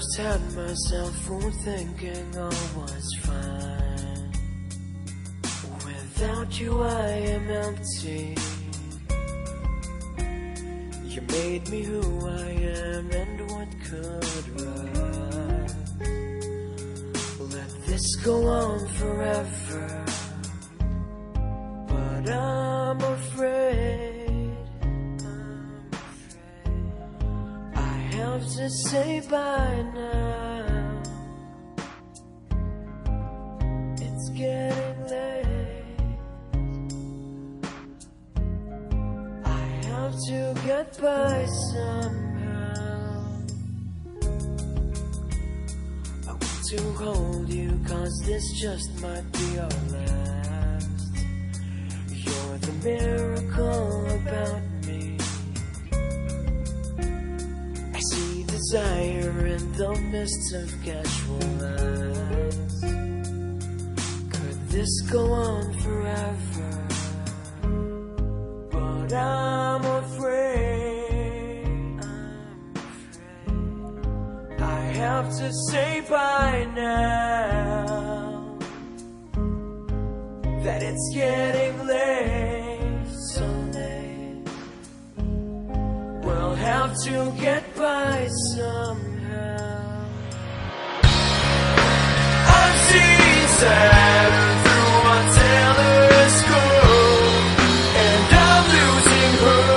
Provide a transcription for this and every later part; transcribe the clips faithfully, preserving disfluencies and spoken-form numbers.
Almost had myself fooled thinking all was fine. Without you I am empty. You made me who I am, and what could rise? Let this go on forever, but I'm afraid, I'm afraid I have to say bye now. It's getting late, I have to get by somehow. I want to hold you, cause this just might be our last. You're the miracle about me. I see desire in the mists of casual eyes. Could this go on forever? But I'm afraid, I'm afraid I have to say bye now, that it's getting late, so late. We'll have to get by somehow. I'm seasoned through a telescope, and I'm losing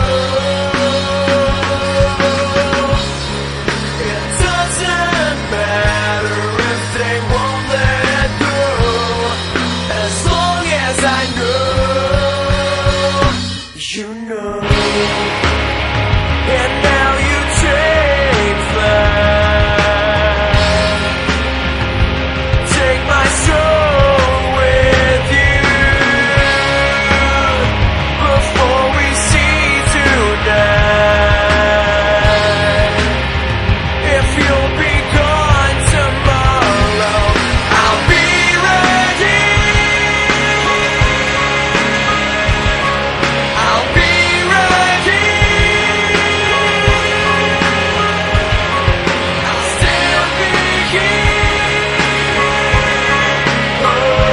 hope. It doesn't matter if they won't let go, as long as I know, you know. And now you take flight, take my soul with you, before we see tonight. If you'll be gone tomorrow, I'll be ready, I'll be ready, I'll still be here, oh,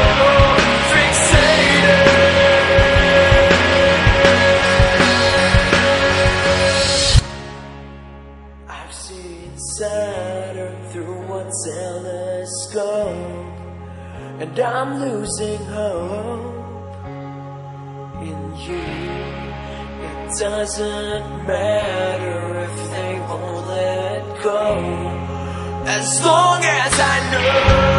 fixated. I've seen Saturn through a telescope, and I'm losing hope in you. It doesn't matter if they won't let go, as long as I know.